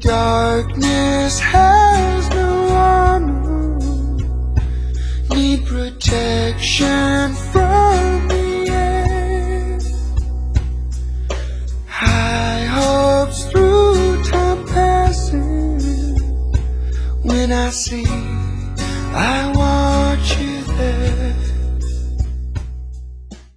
darkness has no armor, need protection from the air. High hopes through time passing, when I see I want you there.